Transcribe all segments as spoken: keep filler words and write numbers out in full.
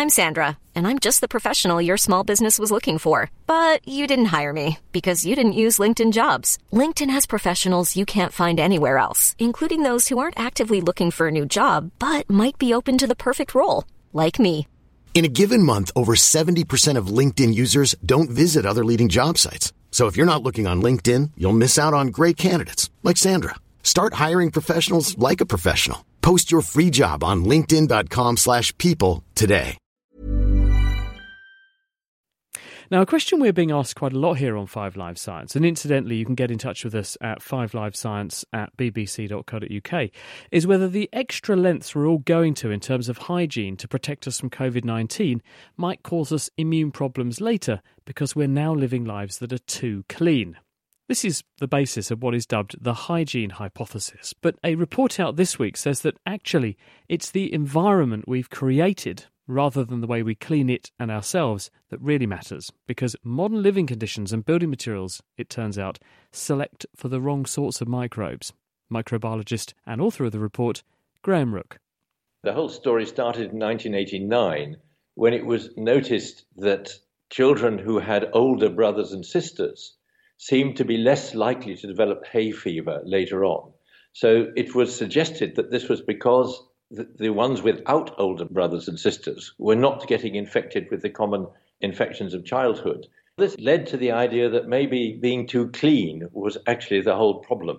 I'm Sandra, and I'm just the professional your small business was looking for. But you didn't hire me because you didn't use LinkedIn Jobs. LinkedIn has professionals you can't find anywhere else, including those who aren't actively looking for a new job, but might be open to the perfect role, like me. In a given month, over seventy percent of LinkedIn users don't visit other leading job sites. So if you're not looking on LinkedIn, you'll miss out on great candidates like Sandra. Start hiring professionals like a professional. Post your free job on linkedin.com slash people today. Now, a question we're being asked quite a lot here on Five Live Science, and incidentally, you can get in touch with us at fivelivescience at bbc.co.uk, is whether the extra lengths we're all going to in terms of hygiene to protect us from covid nineteen might cause us immune problems later because we're now living lives that are too clean. This is the basis of what is dubbed the hygiene hypothesis, but a report out this week says that actually it's the environment we've created rather than the way we clean it and ourselves that really matters, because modern living conditions and building materials, it turns out, select for the wrong sorts of microbes. Microbiologist and author of the report, Graham Rook. The whole story started in nineteen eighty-nine when it was noticed that children who had older brothers and sisters seemed to be less likely to develop hay fever later on. So it was suggested that this was because the, the ones without older brothers and sisters were not getting infected with the common infections of childhood. This led to the idea that maybe being too clean was actually the whole problem.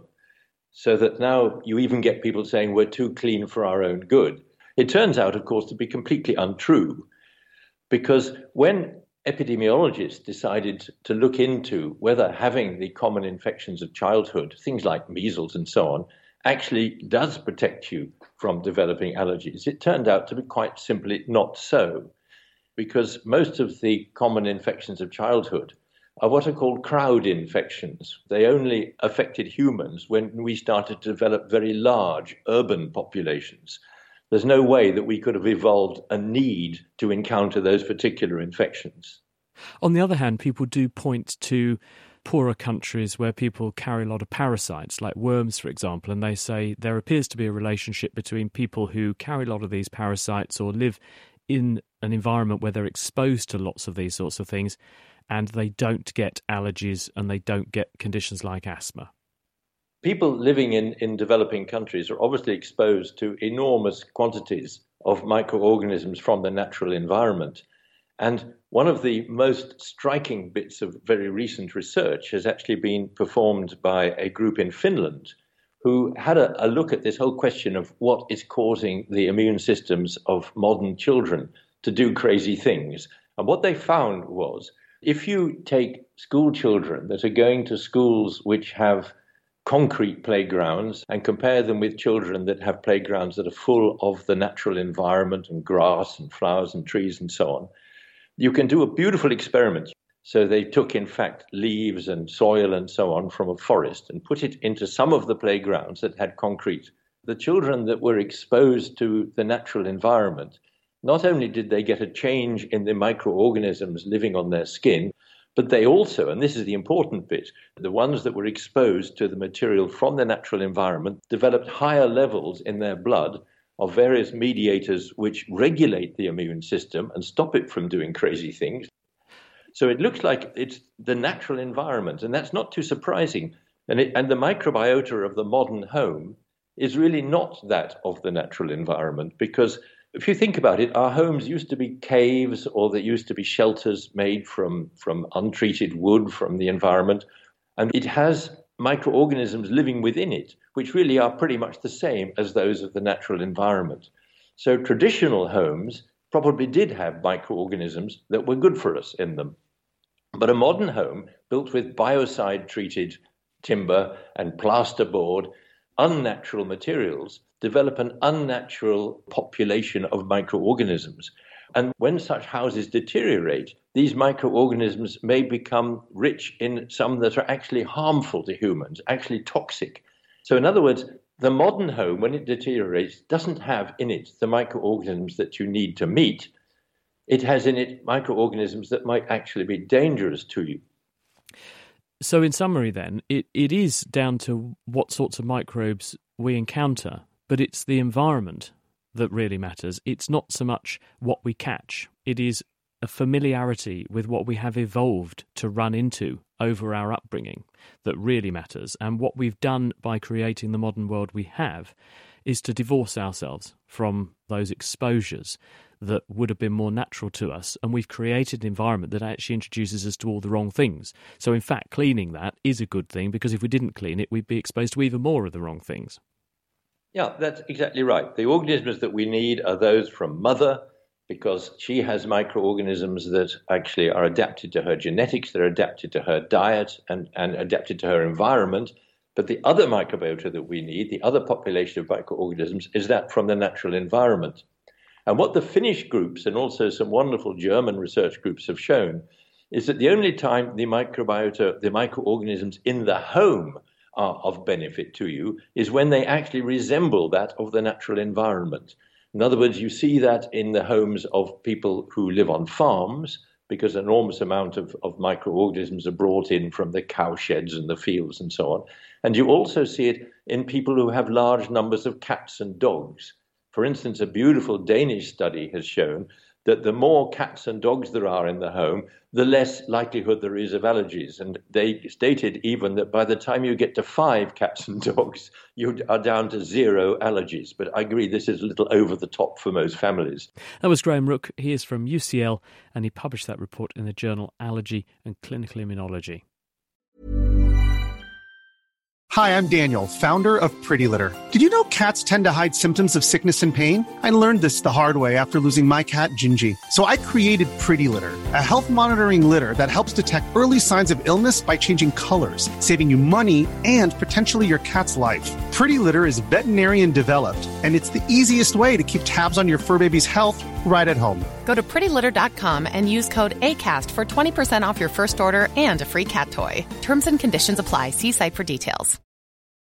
So that now you even get people saying we're too clean for our own good. It turns out, of course, to be completely untrue, because when epidemiologists decided to look into whether having the common infections of childhood, things like measles and so on, actually does protect you from developing allergies, it turned out to be quite simply not so, because most of the common infections of childhood are what are called crowd infections. They only affected humans when we started to develop very large urban populations. There's no way that we could have evolved a need to encounter those particular infections. On the other hand, people do point to poorer countries where people carry a lot of parasites, like worms, for example, and they say there appears to be a relationship between people who carry a lot of these parasites or live in an environment where they're exposed to lots of these sorts of things, and they don't get allergies and they don't get conditions like asthma. People living in, in developing countries are obviously exposed to enormous quantities of microorganisms from the natural environment. And one of the most striking bits of very recent research has actually been performed by a group in Finland who had a, a look at this whole question of what is causing the immune systems of modern children to do crazy things. And what they found was, if you take school children that are going to schools which have concrete playgrounds and compare them with children that have playgrounds that are full of the natural environment and grass and flowers and trees and so on, you can do a beautiful experiment. So they took, in fact, leaves and soil and so on from a forest and put it into some of the playgrounds that had concrete. The children that were exposed to the natural environment, not only did they get a change in the microorganisms living on their skin, but they also, and this is the important bit, the ones that were exposed to the material from the natural environment developed higher levels in their blood of various mediators which regulate the immune system and stop it from doing crazy things. So it looks like it's the natural environment, and that's not too surprising. And, it, and the microbiota of the modern home is really not that of the natural environment, because if you think about it, our homes used to be caves, or there used to be shelters made from, from untreated wood from the environment. And it has microorganisms living within it, which really are pretty much the same as those of the natural environment. So traditional homes probably did have microorganisms that were good for us in them. But a modern home built with biocide-treated timber and plasterboard, unnatural materials, develop an unnatural population of microorganisms. And when such houses deteriorate, these microorganisms may become rich in some that are actually harmful to humans, actually toxic. So in other words, the modern home, when it deteriorates, doesn't have in it the microorganisms that you need to meet. It has in it microorganisms that might actually be dangerous to you. So in summary then, it, it is down to what sorts of microbes we encounter, but it's the environment that really matters. It's not so much what we catch. It is a familiarity with what we have evolved to run into over our upbringing that really matters. And what we've done by creating the modern world we have is to divorce ourselves from those exposures that would have been more natural to us, and we've created an environment that actually introduces us to all the wrong things. So in fact, cleaning that is a good thing, because if we didn't clean it, we'd be exposed to even more of the wrong things. Yeah, that's exactly right. The organisms that we need are those from mother, because she has microorganisms that actually are adapted to her genetics, they're adapted to her diet and, and adapted to her environment. But the other microbiota that we need, the other population of microorganisms, is that from the natural environment. And what the Finnish groups and also some wonderful German research groups have shown is that the only time the microbiota, the microorganisms in the home are of benefit to you is when they actually resemble that of the natural environment. In other words, you see that in the homes of people who live on farms, because an enormous amount of, of microorganisms are brought in from the cow sheds and the fields and so on. And you also see it in people who have large numbers of cats and dogs. For instance, a beautiful Danish study has shown that the more cats and dogs there are in the home, the less likelihood there is of allergies. And they stated even that by the time you get to five cats and dogs, you are down to zero allergies. But I agree, this is a little over the top for most families. That was Graham Rook. He is from U C L, and he published that report in the journal Allergy and Clinical Immunology. Hi, I'm Daniel, founder of Pretty Litter. Did you know cats tend to hide symptoms of sickness and pain? I learned this the hard way after losing my cat, Gingy. So I created Pretty Litter, a health monitoring litter that helps detect early signs of illness by changing colors, saving you money and potentially your cat's life. Pretty Litter is veterinarian developed, and it's the easiest way to keep tabs on your fur baby's health right at home. Go to pretty litter dot com and use code ACAST for twenty percent off your first order and a free cat toy. Terms and conditions apply. See site for details.